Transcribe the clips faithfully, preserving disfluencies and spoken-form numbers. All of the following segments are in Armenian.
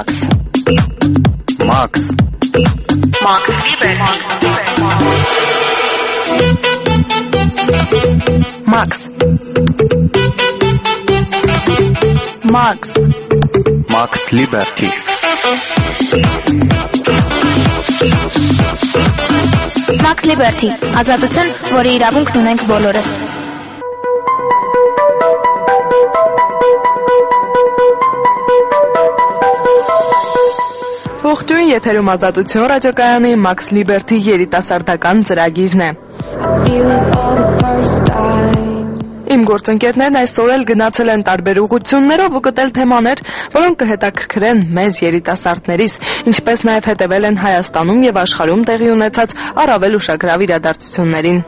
Max. Max. Max Liber. Max. Max. Max Liberty. Max Liberty. Ազատություն, որի իրավունքն ունենք բոլորս։ Ողջույն, եթերում Ազատություն ռադիոկայանի Max Liberty երիտասարդական ծրագիրն է։ Իմ գործընկերներն այսօր էլ գնացել են տարբեր ուղղություններով ու գտել թեմաներ, որոնք կհետաքրքրեն մեզ երիտասարդներիս, ինչպես նաև հետևել են Հայաստանում եւ աշխարհում տեղի ունեցած առավել ուշագրավ իրադարձություններին։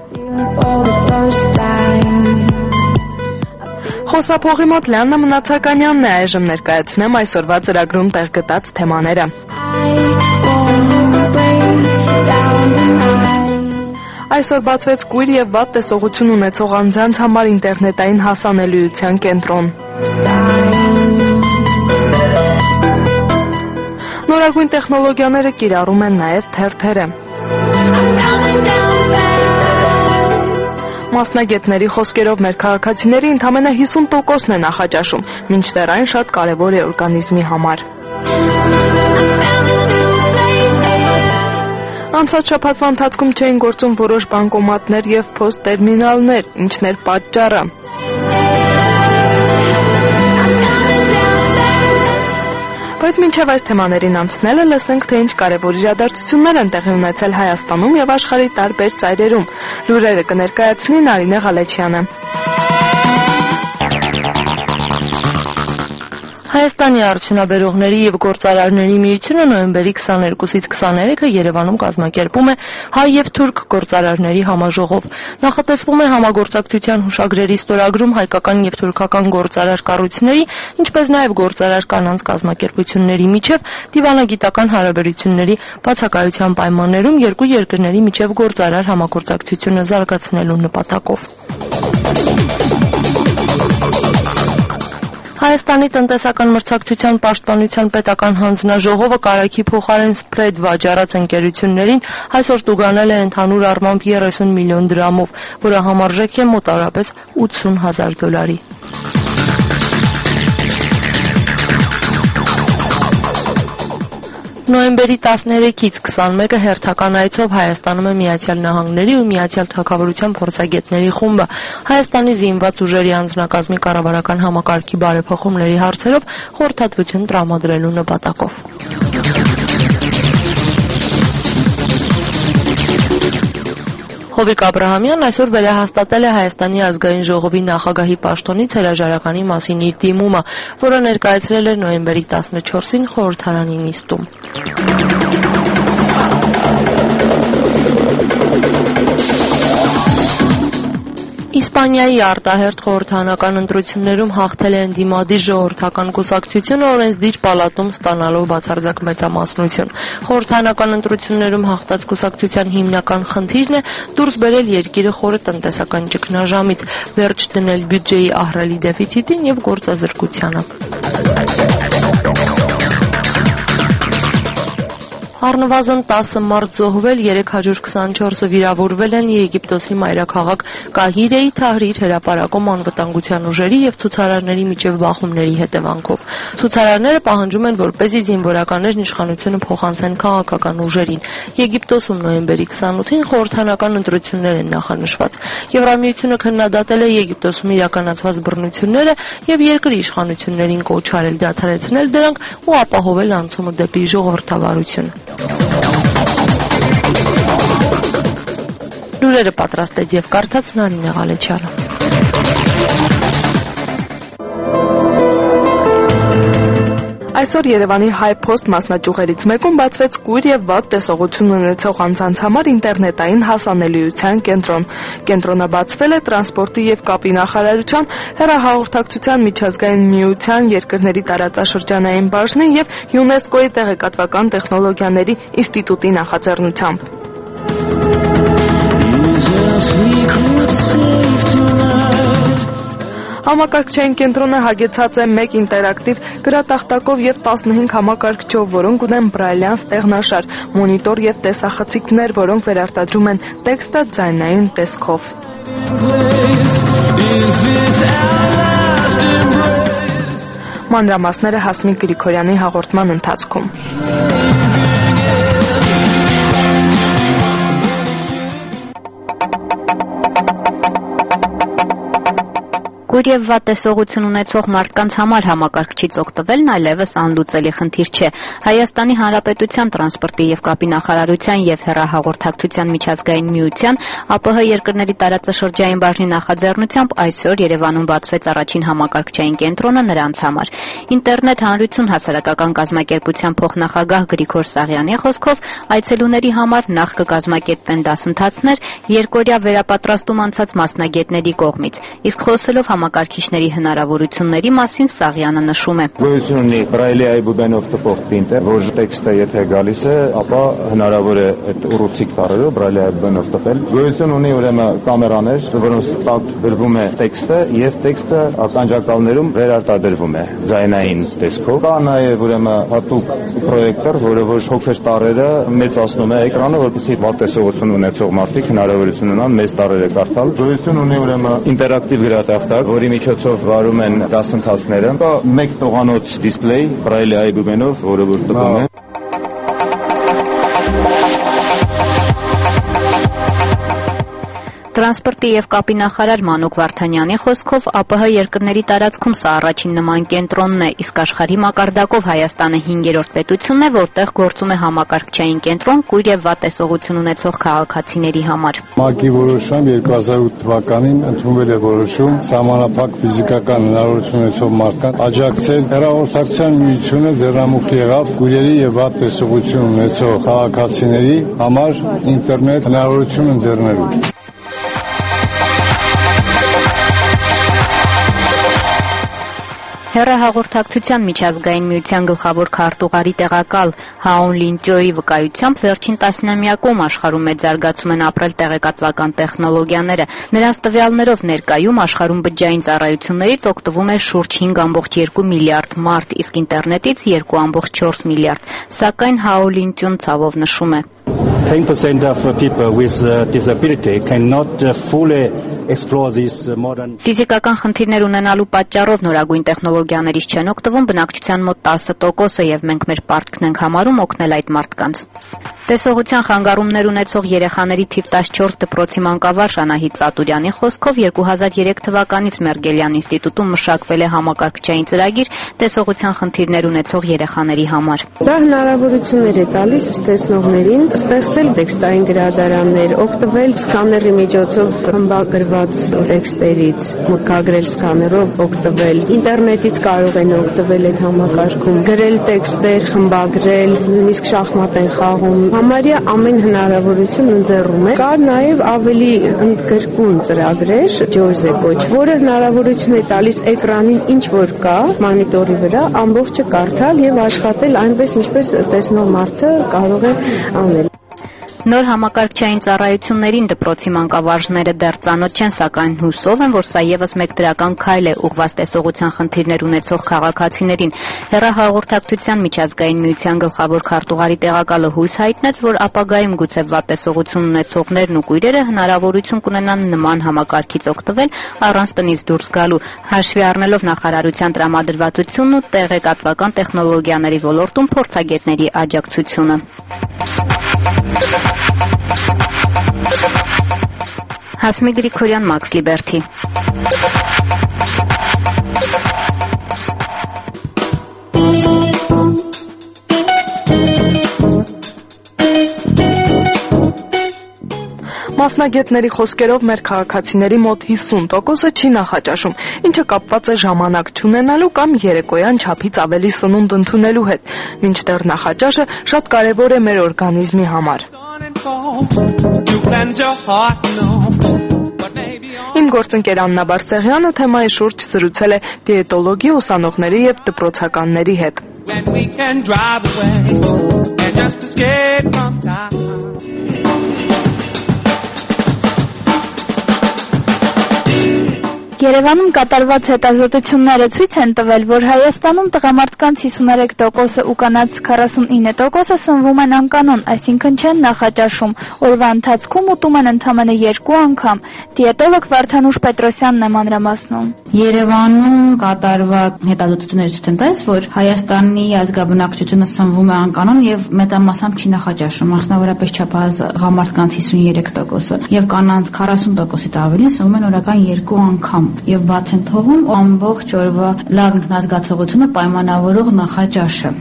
Խոսափողի մոտ Լիաննա Մնացականյանն է, այժմ ներկայացնեմ այսօրվա ծրագրում տեղ գտած թեմաները։ Այսօր բացվեց կույր եւ վատ տեսողություն ունեցող անձանց համար ինտերնետային հասանելիության կենտրոն։ Նորագույն տեխնոլոգիաները կիրառում են նաև թերթերը։ Մասնագետների խոսքերով մեր քաղաքացիների ընդամենը հիսուն տոկոսն է նախաճաշում, մինչդեռ այն շատ կարևոր է օրգանիզմի համար։ Անցած շաբաթվա ընթացքում չէին գործում որոշ բանկոմատներ եւ փոստ-տերմինալներ, ինչն էր պատճառը։ Բայց մինչև այս թեմաներին անցնելը լսենք, թե ինչ կարևոր իրադարձություններ են տեղի ունեցել Հայաստանում եւ աշխարհի տարբեր ծայրերում։ Լուրերը կներկայացնի Նարինե Ղալեչյանը։ Հայաստանի արդյունաբերողների եւ գործարարների միությունը նոյեմբերի քսաներկուսից քսաներեքը Երևանում կազմակերպում է հայ եւ թուրք գործարարների համաժողով։ Նախատեսվում է համագործակցության հուշագրերի ստորագրում հայկական եւ թուրքական գործարար կառույցների, ինչպես նաեւ գործարար կանանց կազմակերպությունների միջև դիվանագիտական հարաբերությունների բացակայության պայմաններում երկու երկրների միջև գործարար համագործակցությունը զարգացնելու նպատակով։ Հայաստանի տնտեսական մրցակցության պաշտպանության պետական հանձնաժողովը կարագի փոխարեն սփրեդ վաճառած ընկերություններին այսօր տուգանել է ընդհանուր առմամբ երեսուն միլիոն դրամով, որը համարժեք է մոտավորապես ութսուն հազար դոլարի։ Նոյեմբերի տասներեքից քսանմեկը հերթական այցով Հայաստանում է Միացյալ Նահանգների ու Միացյալ Թագավորության փորձագետների խումբը Հայաստանի զինված ուժերի անձնակազմի կառավարական համակարգի բարեփոխումների հարցերով խորհրդատվություն տրամադրելու նպատակով։ Հովիկ Աբրահամյանն այսօր վերահաստատել է Հայաստանի ազգային ժողովի նախագահի պաշտոնից հրաժարականի մասին իր դիմումը, որը ներկայացրել է նոյեմբերի տասնչորսին խորհրդարանի նիստում։ Իսպանիայի արտահերթ խորհրդարանական ընտրություններում հաղթել է ընդդիմադիր ժողովրդական կուսակցությունը օրենսդիր պալատում ստանալով բացարձակ մեծամասնություն։ Խորհրդարանական ընտրություններում հաղթած կուսակցության հիմնական խնդիրն է դուրս բերել երկիրը խորը տնտեսական ճգնաժամից, վերջ դնել բյուջեի ահռելի դեֆիցիտին եւ գործազրկությանը։ Առնվազն տասը մարդ զոհվել, երեք հարյուր քսանչորսը վիրավորվել են Եգիպտոսի մայրաքաղաք Կահիրեի Թահրիր հրապարակում անվտանգության ուժերի եւ ցուցարարների միջև բախումների հետևանքով։ Ցուցարարները պահանջում են, որպեսզի զինվորականներն իշխանությունը փոխանցեն քաղաքական ուժերին։ Եգիպտոսում նոյեմբերի քսանութին խորհրդարանական ընտրություններ են նախանշված։ Եվրամիությունը քննադատել է Եգիպտոսում իրականացված բռնությունները եւ երկրի իշխանություններին կոչ արել դադարեցնել դրանք ու ապահովել անցումը դեպի ժողովրդավարություն։ Լուրերը պատրաստեց եւ կարդաց Նարինե Ղալեչյանը։ Այսօր Երևանի HiPost մասնաճյուղերից մեկում բացվեց կույր եւ վատ տեսողություն ունեցող անձանց համար ինտերնետային հասանելիության կենտրոն։ Կենտրոնը բացվել է տրանսպորտի եւ կապի նախարարության, հեռահաղորդակցության միջազգային միության, երկրների տարածաշրջանային բաժնի եւ ՅՈՒՆԵՍԿՕ-ի տեղեկատվական տեխնոլոգիաների ինստիտուտի նախաձեռնությամբ։ Համակարգչային կենտրոնը հագեցած է մեկ ինտերակտիվ գրատախտակով եւ տասնհինգ համակարգչով, որոնք ունեն բրայլյան ստեղնաշար, մոնիտոր եւ տեսախցիկներ, որոնք վերարտադրում են տեքստը ձայնային տեսքով։ Մանրամասները Հասմիկ Գրիգորյանի հաղորդման ընթացքում։ Կույր եւ վատ տեսողություն ունեցող մարդկանց համար համակարգչից օգտվելն այլևս անլուծելի խնդիր չէ։ Հայաստանի Հանրապետության տրանսպորտի եւ կապի նախարարության եւ հեռահաղորդակցության միջազգային միության ԱՊՀ երկրների տարածաշրջային բաժնի նախաձեռնությամբ այսօր Երևանում բացվեց առաջին համակարգչային կենտրոնը նրանց համար։ Ինտերնետ հանրություն հասարակական կազմակերպության փոխնախագահ Գրիգոր Սաղյանի խոսքով այցելուների համար նախ կկազմակերպվեն դասընթացներ երկօրյա վերապատրաստում անցած մասնագետների կողմից։ Իսկ խոսելով համակարգիչների հնարավորությունների մասին Սաղյանը նշում է. Գոյություն ունի բրայլի այբուբենով տպող պրինտեր, որ տեքստը եթե գալիս է, ապա հնարավոր է այդ ուռուցիկ տառերով բրայլի այբուբենով տպել։ Գոյություն ունի ուրեմն կամերաներ, որոնց տակ գրվում է տեքստը եւ տեքստը ականջակալներում վերարտադրվում է ձայնային տեսքով։ Կա նաեւ ուրեմն հատուկ պրոյեկտոր, որը որ փոքր տառերը մեծացնում է էկրանը, որպեսզի վատ տեսողություն ունեցող մարդիկ հնարավորություն ունենան մեծ տառերը կարդալ։ Գոյություն ունի ուրեմն ինտերակտիվ գրատախտակ, որի միջոցով վարում են դասընթացները։ Կա մեկ տողանոց դիսպլեյ բրայլի այբուբենով, որը որ տպում է։ Տրանսպորտի եւ կապի նախարար Մանուկ Վարդանյանի խոսքով ԱՊՀ երկրների տարածքում սա առաջին նման կենտրոնն է, իսկ աշխարհի մակարդակով Հայաստանը հինգերորդ պետությունն է, որտեղ գործում է համակարգչային կենտրոն կույր եւ վատ տեսողություն ունեցող քաղաքացիների համար։ ՄԱԿ-ի որոշում երկու հազար ութ թվականին ընդունվել է որոշում սահմանափակ ֆիզիկական հնարավորություն ունեցող մարդկանց աջակցել։ Հեռահաղորդակցության միությունը ձեռնամուխ եղավ կույրերի եւ վատ տեսողություն ունեցող քաղաքացիների համար ինտերնետ հնարավորություն ընձեռնելու։ Հեռահաղորդակցության միջազգային միության գլխավոր քարտուղարի տեղակալ Հաուն Լինճոյի վկայությամբ վերջին տասնամյակում աշխարհում մեծ զարգացում են ապրել տեղեկատվական տեխնոլոգիաները։ Նրանց տվյալներով ներկայում աշխարհում բջջային ծառայություններից օգտվում է շուրջ հինգ կόμμα երկու միլիարդ մարդ, իսկ ինտերնետից երկու կόμμα չորս միլիարդ։ Սակայն Հաուն Լինճոն ցավով նշում է. ten percent of people with disability cannot fully explore this modern. Ֆիզիկական խնդիրներ ունենալու պատճառով նորագույն տեխնոլոգիաներից չեն օգտվում բնակչության մոտ տասը տոկոսը եւ մենք մեր պարտքն ենք համարում օգնել այդ մարդկանց։ Տեսողության խանգարումներ ունեցող երեխաների թիվ տասնչորս դպրոցի մանկավարժ Անահիտ Ծատուրյանի խոսքով երկու հազար երեք թվականից Մերգելյան ինստիտուտում մշակվել է համակարգչային ծրագիր տեսողության խնդիրներ ունեցող երեխաների համար։ Դա հնարավորություններ է տալիս տեսնողներին ստեղծել տեքստային գրադարաններ, օգտվել սկաների միջոցով խմբագրված տեքստերից, մուտքագրել սկաներով, օգտվել ինտերնետից կարող են օգտվել այդ համակարգում, գրել տեքստեր, խմբագրել, նույնիսկ շախմատ են խաղում։ Համարյա ամեն հնարավորություն ընձեռում է։ Կար նաև ավելի ընդգրկուն ծրագրեր, ջոյզ է կոչվում, որը հնարավորություն է տալիս էկրանին ինչ որ կա, մոնիտորի վրա ամբողջը կարդալ եւ աշխատել այնպես, ինչպես տեսնող մարդը կարող է անել։ Նոր համակարգչային ծառայություններին դպրոցի մանկավարժները դեռ ծանոթ չեն, սակայն հուսով են, որ սա եւս մեկ դրական քայլ է ուղղված տեսողության խնդիրներ ունեցող քաղաքացիներին։ Հեռահաղորդակցության միջազգային միության գլխավոր քարտուղարի տեղակալը հույս հայտնեց, որ ապագայում գուցե վատ տեսողություն ունեցողներն ու կույրերը հնարավորություն կունենան նման համակարգից օգտվել առանց տնից դուրս գալու, հաշվի առնելով նախարարության տրամադրվածությունն ու տեղեկատվական տեխնոլոգիաների ոլորտում փորձագետների աջակցությունը։ Հասմիկ Գրիգորյան, Max Liberty։ Մասնագետների խոսքերով մեր քաղաքացիների մոտ հիսուն տոկոսը չի նախաճաշում, ինչը կապված է ժամանակ չունենալու կամ երեկոյան չափից ավելի սնունդ ընդունելու հետ, մինչդեռ նախաճաշը շատ կարևոր է մեր օրգանիզմի համար։ Իմ գործընկեր Աննա Բարսեղյանը թեմայի շուրջ զրուցել է դիետոլոգի ուսանողների եւ դպրոցականների հետ։ Երևանում կատարված հետազոտությունները ցույց են տվել, որ Հայաստանում տղամարդկանց հիսուներեք տոկոսը ու կանանց քառասունինը տոկոսը սնվում են անկանոն, այսինքն չեն նախաճաշում, օրվա ընթացքում ուտում են ընդամենը երկու անգամ։ Դիետոլոգ Վարդանուշ Պետրոսյանն է մանրամասնում։ Երևանում կատարված հետազոտությունները ցույց են տալիս, որ Հայաստանի ազգաբնակչությունը սնվում է անկանոն եւ մեծամասամբ չի նախաճաշում, մասնավորապես չափահաս տղամարդկանց հիսունյերեք տոկոսը եւ կանանց քառասուն տոկոսից ավելին սնվում են օրական երկու անգամ եւ բաց են թողում ամբողջ օրվա լավ ինքնազգացողությունը պայմանավորող նախաճաշը։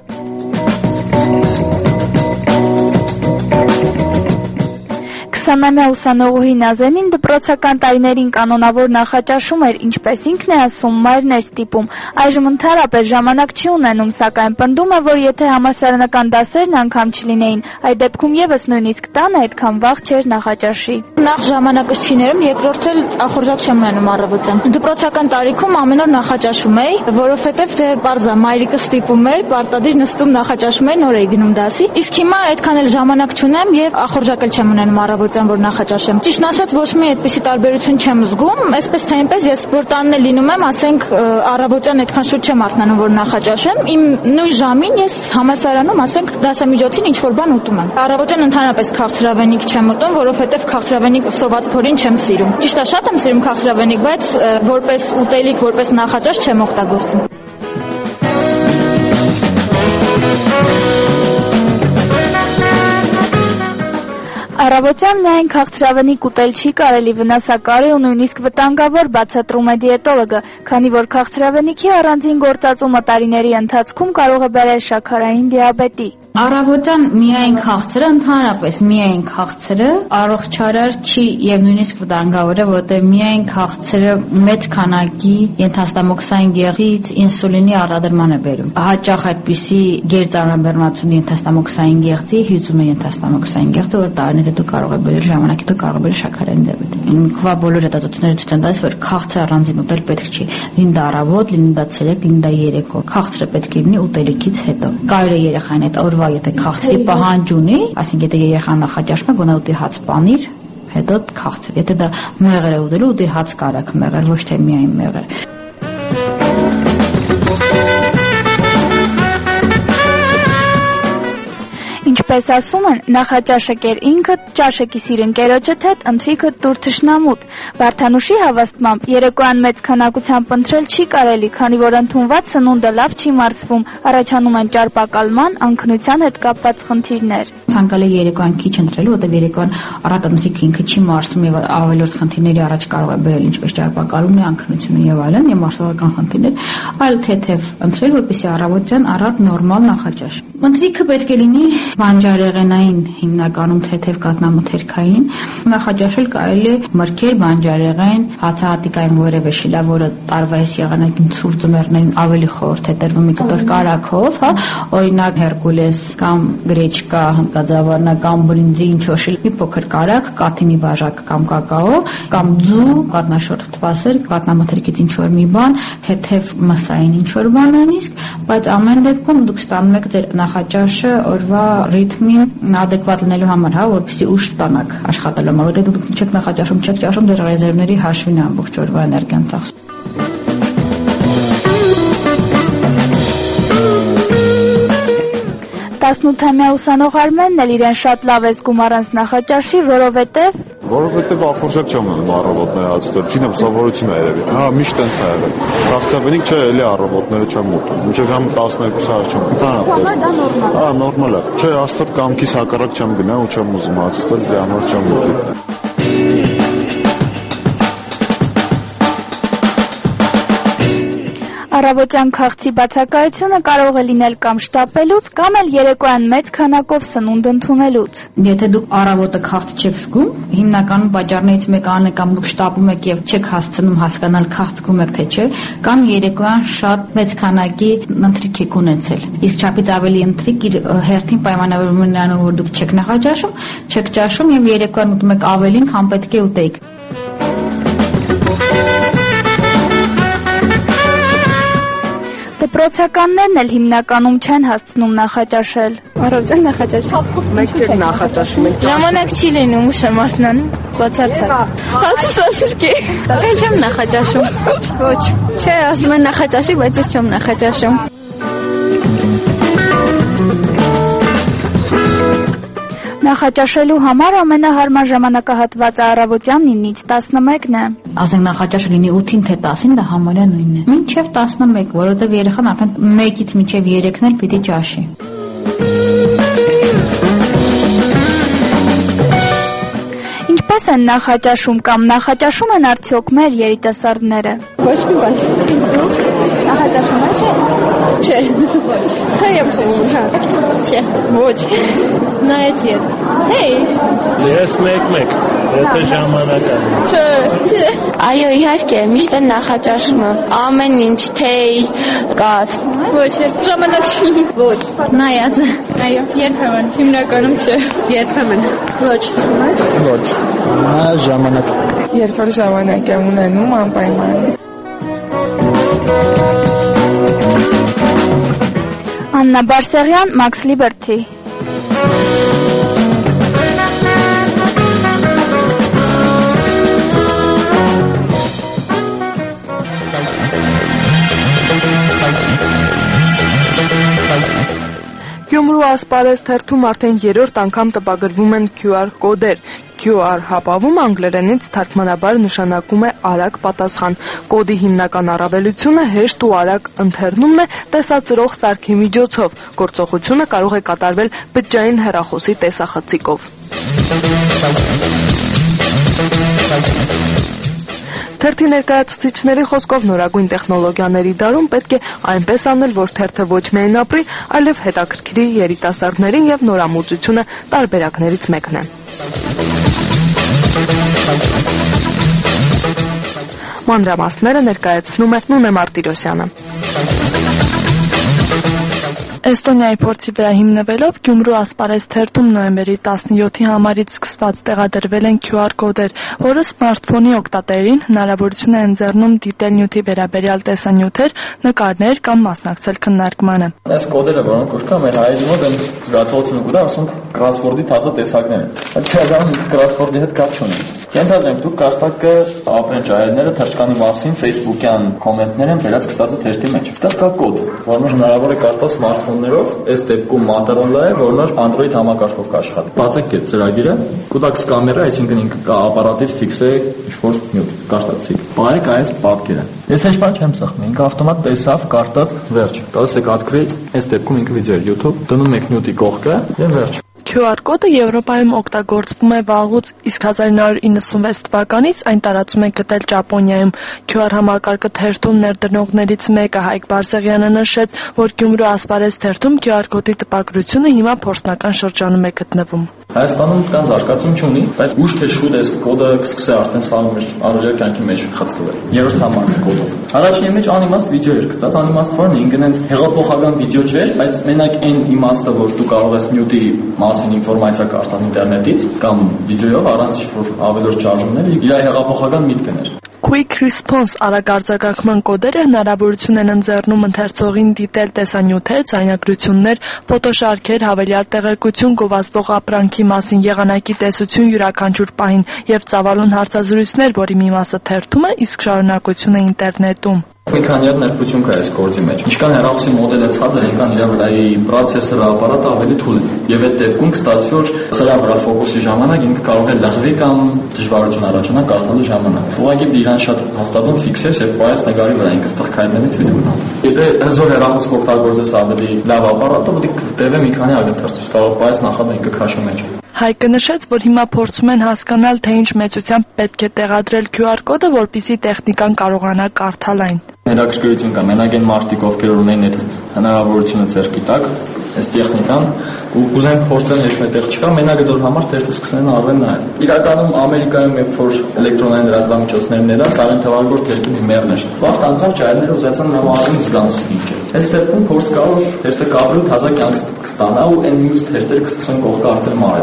քսանամյա ուսանողուհի Նազենին դպրոցական տարիներին կանոնավոր նախաճաշում էր, ինչպես ինքն է ասում, մայրն էր ստիպում, այժմ ընդհանրապես ժամանակ չի ունենում, սակայն պնդում է, որ եթե համալսարանական դասերն անգամ չլինեին, այդ դեպքում եւս նույնիսկ տանը այդքան վաղ չէր նախաճաշի։ Նախ ժամանակս չի ներում, երկրորդ էլ ախորժակ չեմ ունենում առավոտյան։ Դպրոցական տարիքում ամեն օր նախաճաշում էի, որովհետեւ դե բարձա մայրիկը ստիպում էր, պարտադիր նստում նախաճաշում էի, նոր էի գնում դասի։ Իսկ հիմա այդքան էլ ժամանակ չունեմ եւ ախորժակ էլ չեմ ունենում առավոտյան որ նախաճաշեմ։ Ճիշտն ասած ոչ մի այդպիսի տարբերություն չեմ զգում, այսպես թե այնպես ես որ տանն էլ լինում եմ, ասենք առավոտյան այդքան շուտ չեմ արթնանում որ նախաճաշեմ, իմ նույն ժամին ես համալսարանում, ասենք դասամիջոցին ինչ որ բան ուտում եմ։ Առավոտյան ընդհանրապես քաղցրավենիք չեմ ուտում, որովհետև քաղցրավենիք սոված փորին չեմ սիրում։ Ճիշտ է, շատ եմ սիրում քաղցրավենիք, բայց որպես ուտելիք, որպես նախաճաշ չեմ օգտագործում։ Առավոտյան միայն քաղցրավենիք ուտել չի կարելի, վնասակար է ու նույնիսկ վտանգավոր, բացատրում է դիետոլոգը, քանի որ քաղցրավենիքի առանձին գործածումը տարիների ընթացքում կարող է բերել շաքարային դիաբետի։ Առավոտյան միայն քաղցրը, ընդհանրապես միայն քաղցրը առողջարար չի եւ նույնիսկ վտանգավոր է, որտեղ միայն քաղցրը մեծ քանակի ենթաստամոքսային գեղձից ինսուլինի արտադրման է բերում։ Հաճախ այդպիսի գերծանրաբեռնվածունի ենթաստամոքսային գեղձի հյուծում է ենթաստամոքսային գեղձը, որ տարիներ հետո կարող է բերել ժամանակի հետո կարող է բերել շաքարային դիաբետ։ Ինքնավա բոլոր հետազոտությունները ցույց են տալիս, որ քաղցրը առանձին ուտել պետք չի։ Լինի դա առավոտ, լինի դա ցերեկ, լինի դա երեկո։ Քաղցրը պետք է լինի ուտելիքից հետո։ Կարելի է երեխային հետ օրվա եթե քաղցրի պահանջ ունի, այսինքն եթե երեխան նախաճաշում է, գոնե ուտի հաց պանիր, հետո քաղցր։ Եթե դա մեղր է ուտելու, ուտի հաց կարակ մեղր, ոչ թե միայն մեղր։ Ինչպես ասում են, նախաճաշը կեր ինքդ, ճաշը կիսիր ընկերոջդ հետ, ընթրիքը տուր թշնամուտ։ Վարդանուշի հավաստմամբ երեկոյան մեծ քանակությամբ ընթրել չի կարելի, քանի որ ընդունված սնունդը լավ չի մարսվում, առաջանում են ճարպակալման, անքնության հետ կապված խնդիրներ։ Ցանկալի երեկոյան քիչ ընտրելու, որտեղ երեկոյան առատ ընթրիքը ինքը չի մարսում եւ ավելորդ խնդիրների առաջ կարող է բերել, ինչպես ճարպակալումն, անքնությունը եւ այլն, եւ մարսողական խնդիրներ, այլ թեթև ընտրել, որպեսզի առավոտյան առատ նորմալ նախաճաշ։ Ընթրիքը պետք է լինի բանջարեղենային, հիմնականում թեթև կաթնամթերքային, նախաճաշել կարելի է մրգեր, բանջարեղեն, հացահատիկային որևէ շիլա, որը տարվա այս եղանակին ցուրտ ձմեռներին ավելի խորհուրդ է տրվում մի կտոր կարագով, հա, օրինակ հերկուլես կամ գրեչկա, հնդկաձավարնա կամ բրինձի ինչ որ շիլ, մի փոքր կարագ, կաթի մի բաժակ կամ կակաո, կամ ձու, կատնաշորթ թվասեր, կաթնամթերքից ինչ որ մի բան, թեթև մսային ինչ որ բան նույնիսկ, բայց ամեն դեպքում դուք ստանում եք ձեր նախաճաշը օրվա ռիթմին adekvat լինելու համար, հա, որպեսզի ուշ ստանաք աշխատելու համար, որտեղ դուք չեք նախաճաշում, չեք ճաշում, դեռ ռեզերվների հաշվին է ամբողջ օրվա էներգիան ծախսում։ տասնութամյա ուսանող Արմենն էլ իրեն շատ լավ է զգում առանց նախաճաշի, որովհետև Որովհետև ախորժակ չեմ ունում առավոտները հաց ուտել, չինեմ սովորություն է երևի։ Հա, միշտ տենց է եղել։ Քաղցրավենիք չէ, էլի առավոտները չեմ ուտում։ Մինչև ժամ տասներկուսը չեմ ուտում։ Ընդհանրապես։ Հա, նորմալ է։ Չէ, աստղ կամքիս հակառակ չեմ գնա ու չեմ ուզում հաց ուտել, դրա համար չեմ ուտում։ Առավոտյան քաղցի բացակայությունը կարող է լինել կամ շտապելուց, կամ էլ երեկոյան մեծ քանակով սնունդ ընդունելուց։ Եթե դուք առավոտը քաղց չեք զգում, հիմնականում պատճառներից մեկն է կամ դուք շտապում եք եւ չեք հասցնում հասկանալ քաղց զգում եք թե չէ, կամ երեկոյան շատ մեծ քանակի ընթրիք եք ունեցել։ Իսկ չափից ավելի ընթրիք իր հերթին պայմանավորվում է նրանով, որ դուք չեք նախաճաշում, չեք ճաշում եւ երեկոյան ուտում եք ավելին, քան պետք է ուտեիք։ Դպրոցականներն էլ հիմնականում չեն հասցնում նախաճաշել։ Առանց նախաճաշում։ Մեկ չէ նախաճաշում եք։ Ժամանակ չի լինում ուշ եմ արթնանում, բացարձակ։ Հացուսասկի։ Դե չեմ նախաճաշում։ Ոչ, չէ, ասում են նախաճաշի, բայց ես չեմ նախաճաշում։ Նախաճաշելու համար ամենահարմար ժամանակահատվածը առավոտյան նինից տասնմեկն է։ Ասենք նախաճաշը լինի ութին թե տասին, դա համարյա նույնն է։ Մինչև տասնմեկ, որովհետև երեխան արդեն մեկից մինչև երեքն էլ պիտի ճաշի։ Ինչպես են նախաճաշում կամ նախաճաշում են արդյոք մեր երիտասարդները։ Ոչ մի բան։ Նախաճաշում ա՞ չէ։ Չէ։ Ոչ։ Հայ եմ հա։ Չէ։ Ոչ։ Նայեց ետ։ Թե։ Ես մեկ-մեկ, եթե ժամանակ է։ Չէ, չէ։ Այո, իհարկե, միշտ են նախաճաշումը։ Ամեն ինչ, թեյ, կաթ։ Ոչ, ժամանակ չի։ Ոչ։ Նայած։ Այո, երբեմն, հիմնականում չէ։ Երբեմն։ Ոչ։ Ոչ։ Նա ժամանակ։ Երբ որ ժամանակ եմ ունենում, անպայման։ Աննա Բարսեղյան, Max Liberty։ Գյումրու ասպարեզ թերթում արդեն երրորդ անգամ տպագրվում են Q R կոդեր։ Q R հապավում անգլերենից թարգմանաբար նշանակում է արագ պատասխան։ Կոդի հիմնական առավելությունը հեշտ ու արագ ընթերնումն է տեսածրող սարքի միջոցով։ Գործողությունը կարող է կատարվել բջջային հեռախոսի տեսախցիկով։ Թերթի ներկայացուցիչների խոսքով նորագույն տեխնոլոգիաների դարում պետք է այնպես անել, որ թերթը ոչ միայն ապրի, այլև հետաքրքրի երիտասարդներին եւ նորամուծությունը տարբերակներից մեկն է։ Մանրամասները ներկայացնում է Նունե Մարտիրոսյանը։ Էստոնիայի փորձի վրա հիմնվելով Գյումրու ասպարեզ թերթում նոյեմբերի տասնյոթի համարից սկսված տեղադրվել են Q R կոդեր, որը սմարթֆոնի օգտատերերին հնարավորություն է ընձեռնում դիտել նյութի վերաբերյալ տեսանյութեր, նկարներ կամ մասնակցել քննարկմանը։ Այս կոդերը, որոնք որ կա մեր հայերի մոտ են զգացողությունը կուտա, ասում կրոսվորդի թազա տեսակներ են։ Բայց չգան կրոսվորդի հետ կապ չունի։ Ենթադրենք դուք կարտակը ապրեն ջահելները թրջկանի մասին Facebook-յան կոմենտներ են վերած գծածը թերթի մեջ։ Ստեղ կա կոդ, որը հնարավոր է կարտալ սմարթֆոններով, այս դեպքում Motorola է, որն Android համակարգով կաշխատի։ Բացեք այդ ծրագիրը, կուտակս կամերա, այսինքն ինքը կա ապարատից ֆիքս է ինչ-որ նյութ, կարտացիք։ Բայեք այս պատկերը։ Ես հեչ բան չեմ ծխում, ինքը ավտոմատ տեսավ, կարտած, վերջ։ Տալիս եք открыть, այս դեպքում ինքը վիդեո է YouTube, դնում եք նյութի կողքը եւ վերջ։ Q R կոդը Եվրոպայում օգտագործվում է վաղուց, իսկ հազար նոր իննսունվեց թվականից այն տարածում է գտել Ճապոնիայում։ Q R համակարգը թերթում ներդնողներից մեկը Հայկ Բարսեղյանը նշեց, որ Գյումրու ասպարեզ թերթում Q R կոդի տպագրությունը հիմա փորձնական շրջանում է գտնվում։ Հայաստանում կան զարգացում չունի, բայց ուշ թե շուտ այս կոդը կսկսի արդեն սալում մեջ առօրյա կյանքի մեջ խցկվել։ Երրորդ համակարգի կոդով։ Առաջին մեջ անիմաստ վիդեո էր գծած, անիմաստ ֆորմը ինքնին հեղափոխական վիդեո չէր, բայց մենակ այն իմաստը, որ դու կարող ես նյութի մասին ինֆորմացիա կարդալ ինտերնետից կամ վիդեոյով առանց ինչ-որ ավելորդ շարժումներ, իր հեղափոխական միտքն էր։ Quick Response արագ արձագանքման կոդերը հնարավորություն են ընձեռնում ընթերցողին դիտել տեսանյութեր, ցանյագրություններ, ֆոտոշարքեր, հավելյալ տեղեկություն գովազդող ապրանքի մասին եղանակի տեսություն յուրաքանչյուր պահին եւ ծավալուն հարցազրույցներ, որի մի մասը թերթում է, իսկ շարունակությունը ինտերնետում։ Մի քանի հատ ներկայություն կա այս գործի մեջ։ Ինչքան հեռախոսի մոդելը ցածր, այնքան իր վրայի պրոցեսորը, ապարատը ավելի թույլ է։ Եվ այդ դեպքում կստացվի, որ սրա վրա ֆոկուսի ժամանակ ինքը կարող է լղվի կամ դժվարություն առաջանա կարդալու ժամանակ։ Ուղղակի իրան շատ հաստատուն ֆիքսես եւ պայես նկարի վրա ինքը ստեղ քայլնելից ցույց կտա։ Եթե հզոր հեռախոս կօգտագործես ավելի լավ ապարատով, դիք տևե մի քանի ագընթարցից կարող պայես նախադը ինքը քաշի մեջ։ Հայկը նշեց, որ հիմա փորձում են հասկանալ, թե ինչ մեծությամբ պետք է տեղադրել Q R կոդը, որպեսզի տեխնիկան կարողանա կարդալ այն։ Հետաքրքրություն կա, մենակ այն մարդիկ, ովքեր ունեն այդ հնարավորությունը ձեռքի տակ, այս տեխնիկան, ու կուզեն փորձեն ոչ մետեղ չկա, մենակ դեռ համար թերթը սկսեն արվել նայել։ Իրականում Ամերիկայում երբ որ էլեկտրոնային լրատվամիջոցներն էր, սա թվարկոր թերթի մերն էր։ Վաղ անցավ ջահելները ուզեցան նամակին զգանցին ինչ է։ Այս դեպքում փորձ կա, որ թերթը կապրու թազա կյանք կստանա ու այն մյուս թերթերը կսկսեն կողքը արդեն մարել։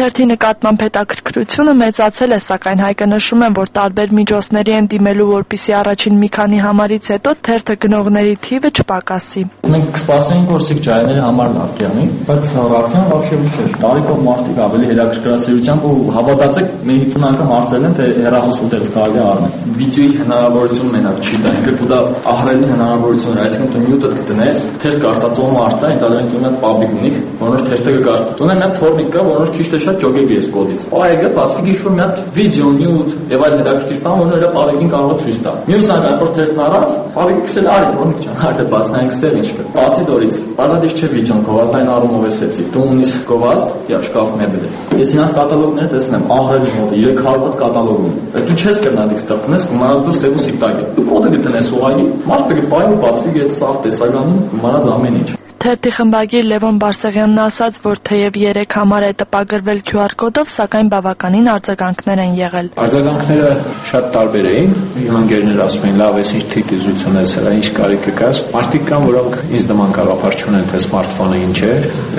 Թերթի նկատմամբ հետաքրքրությունը մեծացել է, սակայն Հայկը նշում է, որ տարբեր միջոցների են դիմելու, որպեսզի առաջին մի քանի համարից հետո թերթը գնողների թիվը չպակասի։ Մենք կսպասենք, որ սիկ ջայների համար լավ կյանի, բայց ռեակցիան вообще չէ։ Տարիքով մարդիկ ավելի հետաքրքրասիրությամբ ու հավատացեք, մեհիցն անգամ հարցել են, թե հեռախոս ուտելս կարելի է առնել։ Վիդեոյի հնարավորություն մենակ չի դա, ինքը կուտա ահռելի հնարավորություն է, այսինքն դու մյուտը կտնես, թերթ կարտացող մարդ է, ինտերնետի ունեն պաբլիկ ունի, որոնց թերթը կկարտա։ Տունը մի հատ թորնիկ կա, որոնց քիչ թե շատ ճոգեգի է կոդից։ Այգը բացվի գիշոր մի հատ վիդեո, նյութ, եւ այլ հետաքրքիր բան, որը նրա պաբլիկին կարող է ցույց տա։ Մյուս անգամ որ թերթն առավ, պաբլիկը ասել արի, թորնիկ ջան, հարդը բացնայինք ստեղ ինչ կա։ Բացի դորից, բարձրադիր չէ վիդեոն, գովազդային առումով է սեցի։ Դու ունիս գովազդ, դիա շկաֆ մեբել։ Ես ինձ կատալոգները տեսնեմ, ահռելի մոտ երեք հարյուր հատ կատալոգ ունի։ Դու չես կրնադիկ ստեղ տնես, կումանաս դու սև ու սիկտակ է։ Դու կոդը գտնես ուղղակի, մարդը կպայի բացվի այդ սաղ տեսականին, կումանաս ամեն ինչ։ Թերթի խմբագիր Լևոն Բարսեղյանն ասաց, որ թեև երեք համար է տպագրվել Q R կոդով, սակայն բավականին արձագանքներ են եղել։ Արձագանքները շատ տարբեր էին։ Իմ ընկերները ասում են, լավ, այս ինչ թիթիզություն է, սա ինչ կարիք կա։ Մարդիկ կան, որոնք ինձ նման գաղափար չունեն, թե սմարթֆոնը ինչ է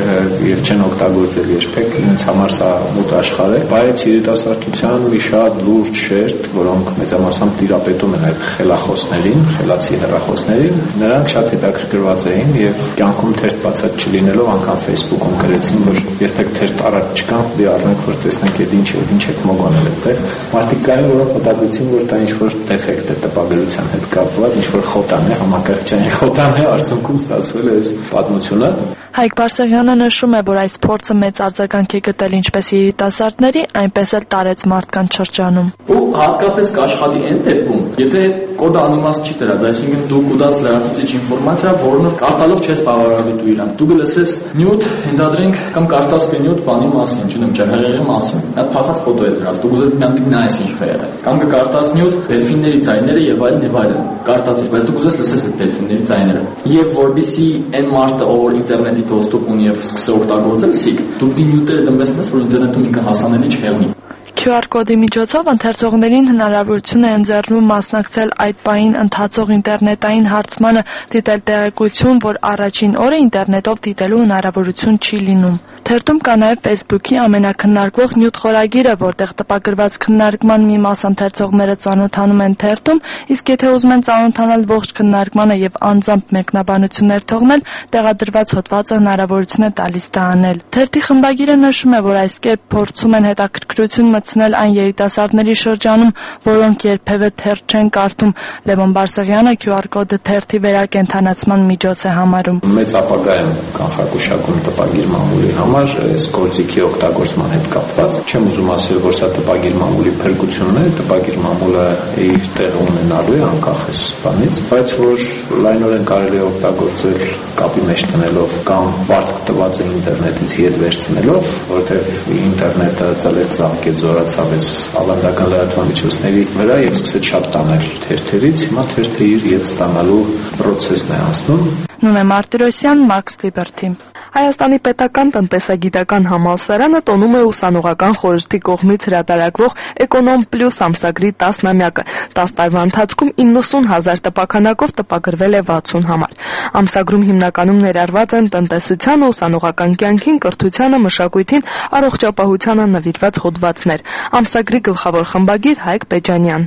եւ չեն օգտագործել երբեք, ինձ համար սա մոտ աշխարհ է, բայց երիտասարդության մի շատ լուրջ շերտ, որոնք մեծամասամբ տիրապետում են այդ խելախոսներին, խելացի հեռախոսներին, նրանք շատ հետաքրքրված էին եւ կյանքում թերթ բացած չլինելով անգամ Facebook-ում գրեցին, որ երբեք թերթ առաջ չկան, դե առնենք, որ տեսնենք այդ ինչ է, ինչ է մոգանել այդտեղ։ Մարդիկ կային, որոնք մտածեցին, որ դա ինչ-որ դեֆեկտ է տպագրության հետ կապված, ինչ-որ խոտան է, համակարգչային խոտան է, արդյունքում ստացվել է այս պատմությունը։ Հայկ Բարսեղյանը նշում է, որ այս փորձը մեծ արձագանք է գտել ինչպես երիտասարդների, այնպես էլ տարեց մարդկանց շրջանում։ Ու հատկապես կաշխատի այն դեպքում, եթե կոդը անիմաստ չի դրած, այսինքն դու կուտած լրացուցիչ ինֆորմացիա, որն կարտալով չես բավարարի դու իրան։ Դու կլսես նյութ, ընդհանրենք կամ կարտած կնյութ բանի մասին, չունեմ ջահեղեղի մասին։ Այդ փախած ֆոտո է դրած, դու կուզես միանտիկ նայես ինչ եղել է։ Կամ կարտած նյութ, դելֆինների ձայները եւ այլն եւ այլն։ Կարտածիր, բայց դու կուզես լսես այդ դելֆինների ձայները։ Եվ որբիսի այն մարդը, ով ինտերնետի դոստուպ ունի եւ սկսե օգտագործել սիկ, դու դի նյութերը դմվեցնես, որ ինտերնետում ինքը հասանելի չեղնի։ Q R կոդի միջոցով ընթերցողներին հնարավորություն է ընձեռվում մասնակցել այդ պահին ընթացող ինտերնետային հարցմանը, դիտել տեղեկություն, որ առաջին օրը ինտերնետով դիտելու հնարավորություն չի լինում։ Թերթում կա նաև Facebook-ի ամենակննարկվող նյութ խորագիրը, որտեղ տպագրված քննարկման մի մաս ընթերցողները ծանոթանում են թերթում, իսկ եթե ուզում են ծանոթանալ ողջ քննարկմանը եւ անձամբ մեկնաբանություններ թողնել, տեղադրված հոդվածը հնարավորություն է տալիս դա անել։ Թերթի խմբագիրը նշում է, որ այս կերպ փորձում են հետաքրքրություն մտցնել այն երիտասարդների շրջանում, որոնք երբևէ թերթ չեն կարդում։ Լևոն Բարսեղյանը Q R կոդը թերթի վերակենդանացման միջոց է համարում։ Մեծ ապագայում կանխագուշակում տպագիր մամուլի համար այս գործիքի օգտագործման հետ կապված չեմ ուզում ասել, որ սա տպագիր մամուլի փրկությունն է, տպագիր մամուլը իր տեղը ունենալու է անկախ այս բանից, բայց որ լայնորեն կարելի է օգտագործել կապի մեջ տնելով կամ բարդ տված է ինտերնետից ետ վերցնելով, որովհետև ինտերնետը ծալեց զորացավ այս ավանդական լրատվամիջոցների վրա եւ սկսեց շատ տանել թերթերից, հիմա թերթը իր ետ ստանալու process-ն է անցնում։ Նունե Մարտիրոսյան, Max Liberty։ Հայաստանի պետական տնտեսագիտական համալսարանը տոնում է ուսանողական խորհրդի կողմից հրատարակվող Էկոնոմ Պլյուս ամսագրի տասնամյակը։ տաս տարվա ընթացքում իննսուն հազար տպաքանակով տպագրվել է վաթսուն համար։ Ամսագրում հիմնականում ներառված են տնտեսությանը, ուսանողական կյանքին, կրթությանը, մշակույթին, առողջապահությանը նվիրված հոդվածներ։ Ամսագրի գլխավոր խմբագիր Հայկ Պեջանյան։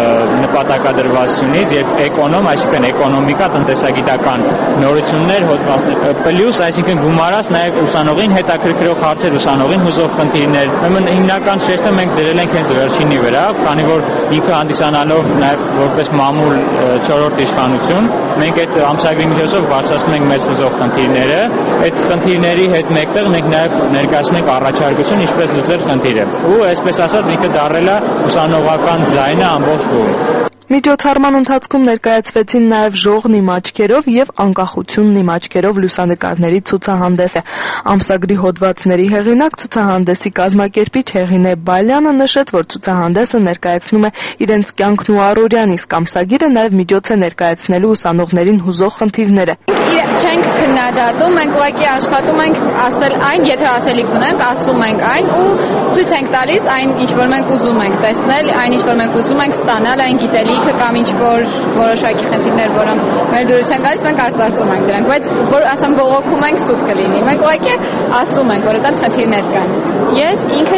Նպատակադրվածությունից եւ էկոնոմ, այսինքն էկոնոմիկա, տնտեսագիտական նորություններ, հոդվածներ, պլյուս, այսինքն գումարած նաեւ ուսանողին հետաքրքրող հարցեր, ուսանողին հուզող խնդիրներ։ Ուրեմն հիմնական շեշտը մենք դրել ենք հենց վերջինի վրա, քանի որ ինքը հանդիսանալով նաեւ որպես մամուլ չորրորդ իշխանություն, մենք այդ ամսագրի միջոցով բարձրացնում ենք մեծ հուզող խնդիրները։ Այդ խնդիրների հետ մեկտեղ մենք նաեւ ներկայացնում ենք առաջարկություն ինչպես լուծել խնդիրը։ Ու այսպես ասած ինքը դառել է ուսանողական ձայնը ամբողջ կողմ։ Միջոցառման ընթացքում ներկայացվեցին նաև ժողն իմ աչքերով եւ անկախությունն իմ աչքերով լուսանկարների ցուցահանդեսը։ Ամսագրի հոդվածների հեղինակ ցուցահանդեսի կազմակերպիչ Հեղինե Բալյանը նշեց, որ ցուցահանդեսը ներկայացնում է իրենց կյանքն ու առօրյան, իսկ ամսագիրը նաև միջոց է ներկայացնելու ուսանողներին հուզող խնդիրները։ Չենք քննադատում, մենք ուղղակի աշխատում ենք ասել այն, եթե ասելիք ունենք, ասում ենք այն ու ցույց ենք տալիս այն, ինչ որ մենք ուզում ենք տեսնել, այն ինչ որ մենք ուզում ենք ստանալ, այն գիտելիքը կամ ինչ որ որոշակի խնդիրներ, որոնք մեր դուրս չեն գալիս, մենք արծարծում ենք դրանք, բայց որ ասեմ բողոքում ենք, սուտ կլինի։ Մենք ուղղակի ասում ենք, որ այդպես խնդիրներ կան։ Ես ինքս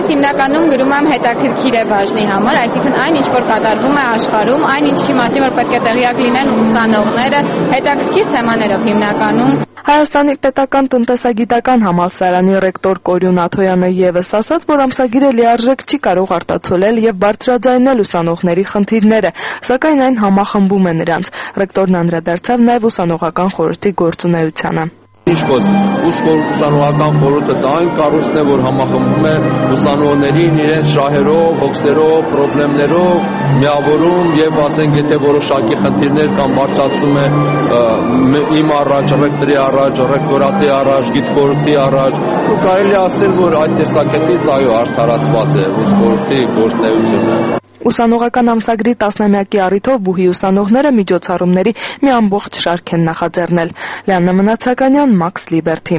ես հիմնականում գրում եմ հետաքրքիր է բաժնի համար, այսինքն այն ինչ որ կատարվում է աշխարհում, այն ինչի մասին որ պետք է տեղյակ լինեն ուսանողները, հետաքրքիր թեմաներով հիմնականում։ Հայաստանի պետական տնտեսագիտական համալսարանի ռեկտոր Կորյուն Աթոյանը ևս ասաց, որ ամսագիրը լիարժեք չի կարող արտացոլել եւ բարձրաձայնել ուսանողների խնդիրները, սակայն այն համախմբում է նրանց։ Ռեկտորն անդրադարձավ նաեւ ուսանողական խորհրդի գործունեությանը։ Ինչ խոսք, ուսանողական խորհուրդը դա այն կառույցն է, որ համախմբում է ուսանողներին իրենց շահերով, հոգսերով, խնդիրներով միավորում եւ ասենք եթե որոշակի խնդիրներ կամ բարձրացնում է իմ առաջ, ռեկտորի առաջ, ռեկտորատի առաջ, գիտխորհրդի առաջ, ու կարելի ասել, որ այդ տեսակետից այո արդարացված է ուսխորհրդի գործունեությունը։ Ուսանողական ամսագրի տասնամյակի առիթով բուհի ուսանողները միջոցառումների մի ամբողջ շարք են նախաձեռնել։ Լիաննա Մնացականյան, Մաքս Լիբերթի։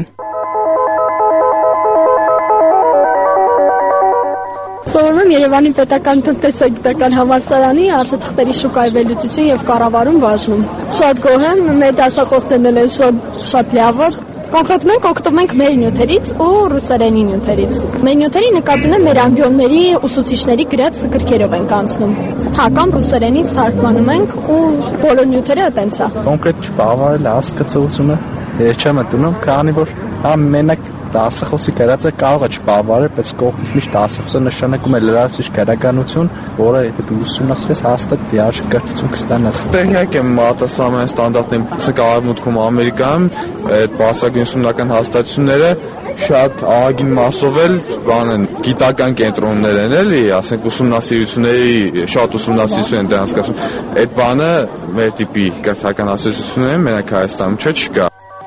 Սովորում եմ Երևանի պետական տնտեսագիտական համալսարանի արժեթղթերի շուկայի վերլուծություն եւ կառավարում բաժնում։ Շատ գոհ եմ, մեր դասախոսներն են շատ շատ լավ։ Կոնկրետ մենք օգտվում ենք մեր նյութերից ու ռուսերենի նյութերից։ Մեր նյութերի նկատի ունեմ մեր ամբիոնների ուսուցիչների գրած գրքերով ենք անցնում։ Հա, կամ ռուսերենից թարգմանում ենք ու բոլոր նյութերը այդպես է։ Կոնկրետ չբավարարել է հասկացությունը, ես չեմ ընդունում, քանի որ հա մենակ դասախոսի գրածը կարող է չբավարարել, բայց կողմից միշտ դասախոսը նշանակում է լրացուցիչ քրականություն, որը եթե դու ուսումնասիրես հաստատ լիարժեք կրթություն կստանաս։ Տեղյակ եմ մատասամեն ստանդարտին, ասենք արևմուտքում Ամերիկայում այդ բասական ուսումնական հաստատությունները շատ ահագին մասով էլ բան են գիտական կենտրոններ են էլի, ասենք ուսումնասիրությունների շատ ուսումնասիրություն են դրանց հասկացում։ Այդ բանը մեր տիպի կրթական ասոցիացիաներում մենակ Հայաստանում չէ, չկա։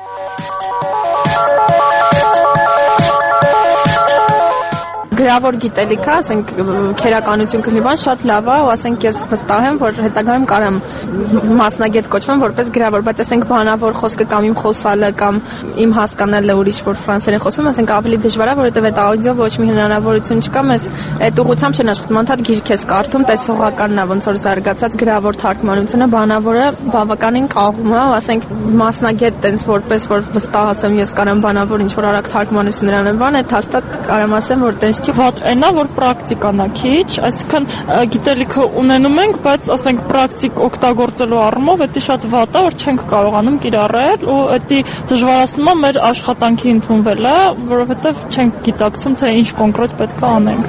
Գրավոր գիտելիքը, ասենք քերականություն կլիվան շատ լավ է, ու ասենք ես վստահ եմ, որ հետագայում կարամ մասնագետ կոչվեմ որպես գրավոր, բայց ասենք բանավոր խոսքը կամ իմ խոսալը կամ իմ հասկանալը ուրիշ որ ֆրանսերեն խոսում, ասենք ավելի դժվար է, որովհետև այդ աուդիո ոչ մի հնարավորություն չկա, մեզ այդ ուղղությամբ չեն աշխատում, անդադ գիրք ես կարդում, տեսողականն է, ոնց որ զարգացած գրավոր թարգմանությունը, բանավորը բավականին կաղում է, ասենք մասնագետ տենց որպես որ վստահ ասեմ, ես կարամ բանավոր ինչ որ արագ թարգմանություններ անեմ, բան այդ հաստատ կարամ ասեմ, որ տենց չի Վատ այնա, որ պրակտիկան է քիչ, այսինքն գիտելիքը ունենում ենք, բայց ասենք պրակտիկ օգտագործելու առումով դա շատ վատ է, որ չենք կարողանում կիրառել ու դա դժվարացնում է մեր աշխատանքի ընդունվելը, որովհետև չենք գիտակցում, թե ինչ կոնկրետ պետք է անենք։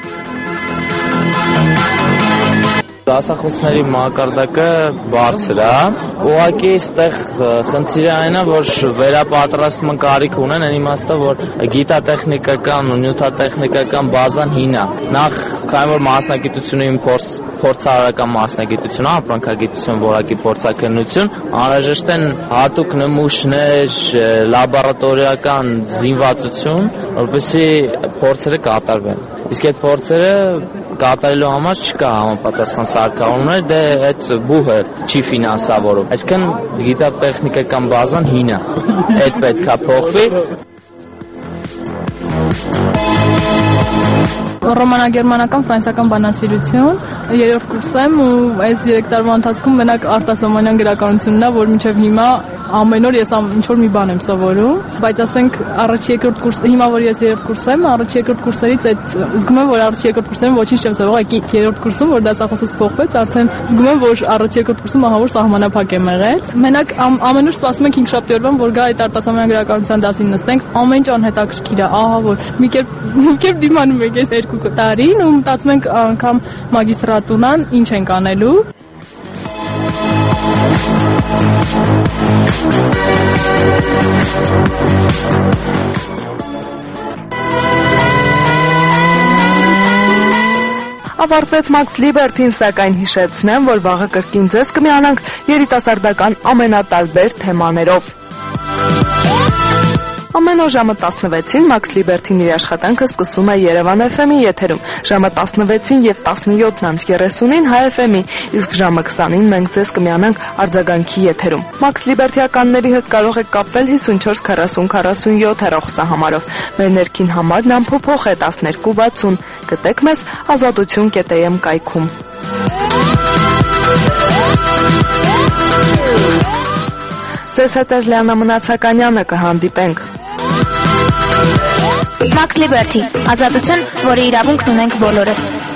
Դասախոսների մակարդակը բարձր է, ուղղակի այստեղ խնդիրը այն է, որ վերապատրաստման կարիք ունեն, այն իմաստով, որ գիտատեխնիկական ու նյութատեխնիկական բազան հին է։ Նախ, քանի որ մասնագիտությունը իմ փորձարարական մասնագիտություն է, ապրանքագիտություն, որակի փորձաքննություն, անհրաժեշտ են հատուկ նմուշներ, լաբորատորիական զինվածություն, որպեսզի փորձերը կատարվեն։ Իսկ այդ փորձերը կատարելու համար չկա համապատասխան սարքավորումներ, դե այդ բուհը չի ֆինանսավորում։ Այսինքն գիտատեխնիկական բազան հին է։ Այդ պետք է փոխվի։ Ռոմանա-գերմանական ֆրանսիական բանասիրություն, երրորդ կուրս եմ ու այս երեք տարվա ընթացքում մենակ արտասահմանյան գրականությունն է, որ մինչև հիմա ամեն օր ես ինչ որ մի բան եմ սովորում, բայց ասենք առաջ երկրորդ կուրս, հիմա որ ես երրորդ կուրս եմ, առաջ երկրորդ կուրսերից այդ զգում եմ, որ առաջ երկրորդ կուրսերում ոչինչ չեմ սովորել, այլ երրորդ կուրսում, որ դասախոսս փոխվեց, արդեն զգում եմ, որ առաջ երկրորդ կուրսում ահա որ սահմանափակ եմ եղել։ Մենակ ամեն օր սպասում ենք հինգշաբթի օրվան, որ գա այդ արտասահմանյան գրականության դասին նստենք, ամեն ինչ անհետաքրքիր է, ահա որ մի կերպ մի կերպ դիմանում ենք այս երկու տարին ու մտածում ենք անգամ մագիստրատուրան ինչ ենք անելու։ Ավարտվեց Մաքս Լիբերթին, սակայն հիշեցնեմ, որ վաղը կրկին ձեզ կմիանանք երիտասարդական ամենատարբեր թեմաներով։ Ամեն օր ժամը տասնվեցին Մաքս Լիբերթին իր աշխատանքը սկսում է Երևան էֆ էմի եթերում, ժամը տասնվեցին եւ տասնյոթ անց երեսունին Հայ էֆ էմի, իսկ ժամը քսանին մենք ձեզ կմիանանք արձագանքի եթերում։ Մաքս Լիբերթիականների հետ կարող եք կապվել հիսունչորս քառասուն քառասունյոթ հեռախոսահամարով։ Մեր ներքին համարն ամփոփող է տասներկու վաթսուն։ Գտեք մեզ ազատություն կետ էմ կայքում։ Ձեզ հետ է Լիաննա Մնացականյանը, կհանդիպենք։ Max Liberty, ազատություն, որի իրավունքն ունենք բոլորս։